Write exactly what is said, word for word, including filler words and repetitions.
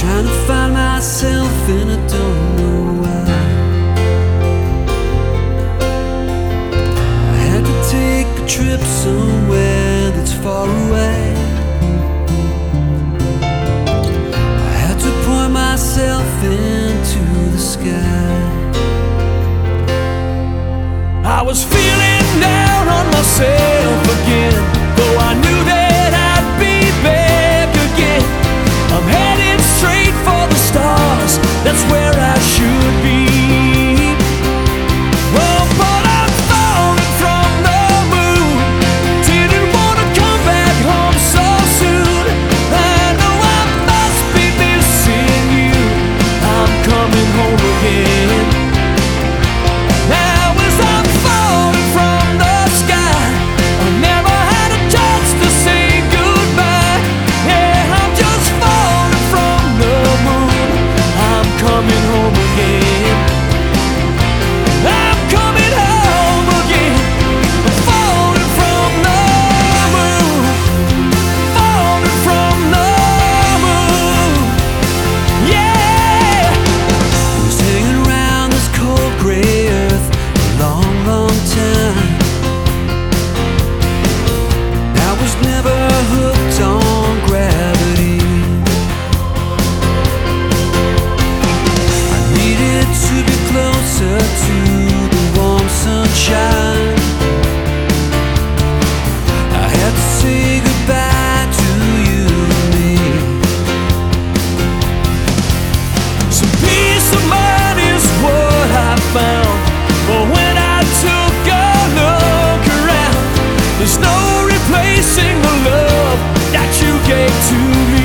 trying to find myself and I don't know why. I had to take a trip somewhere that's far away. I had to point myself into the sky. I was feeling down on myself again, though I knew that I'd be back again. I'm headed straight for the stars, that's where I should be. Oh, but I'm falling from the moon. Didn't want to come back home so soon. I know I must be missing you. I'm coming home again. Now as I'm falling from the sky, I never had a chance to say goodbye. Yeah, I'm just falling from the moon. I'm coming home again. I'm coming home again. I'm falling from the moon. Falling from the moon. Yeah. I was hanging around this cold gray earth a long, long time. I was never hooked on gravity. I needed to be closer to the warm sunshine. I had to say goodbye to you and me. Some peace of mind is what I found, but when I took a look around, there's no replacing the love that you gave to me.